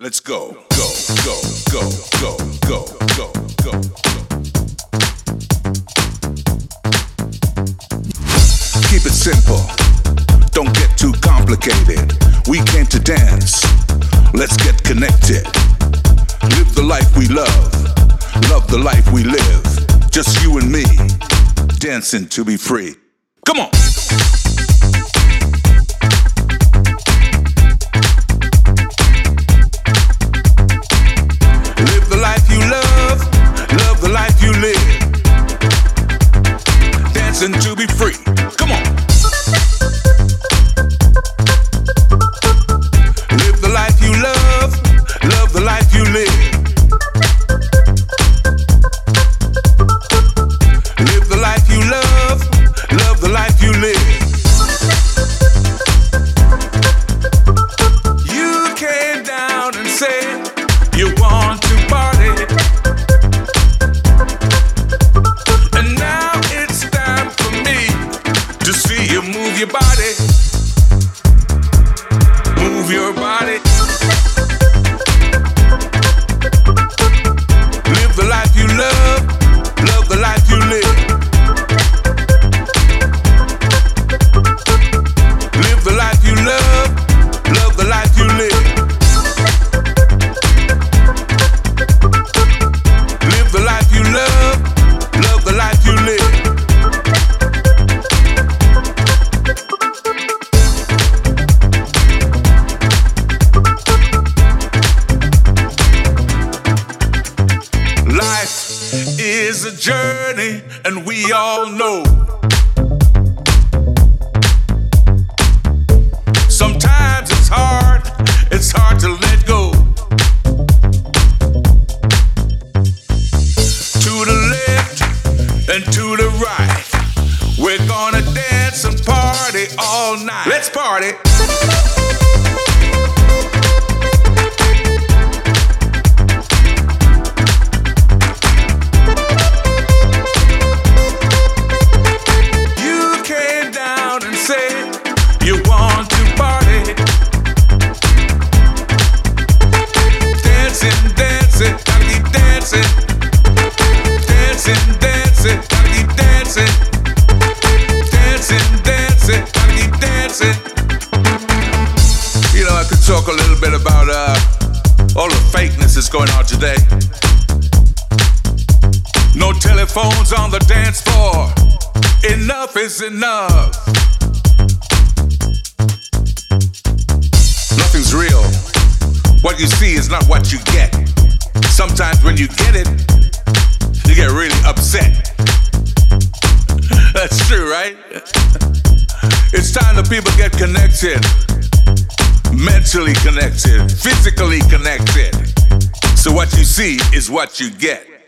Let's go, go, go, go, go, go, go, go, go. Keep it simple. Don't get too complicated. We came to dance. Let's get connected. Live the life we love. Love the life we live. Just you and me. Dancing to be free. Come on. Live the life you love. Love the life you live. Dancing to be free. Come on. Live the life you love. Love the life you live. Live the life you love. Love the life you live. You came down and said you want to party. And now it's time for me to see you move your body. Move your body. Live the life you love. Love the life you live. Live the life you love. Love the life you live. Live the life you love. Love the life you live. Life is a journey, and we all know. Sometimes it's hard to let go. To the left and to the right, we're gonna dance and party all night. Let's party. You came down and said you want to party. Dancing, dancing, gotta keep dancing. Dancing, dancing, gotta keep dancing. Dancing, dancing, gotta keep dancing. You know, I could talk a little bit about all the fakeness that's going on today. No telephones on the dance floor. Enough is enough. Nothing's real. What you see is not what you get. Sometimes when you get it, you get really upset. That's true, right? It's time that people get connected. Mentally connected, physically connected. So what you see is what you get.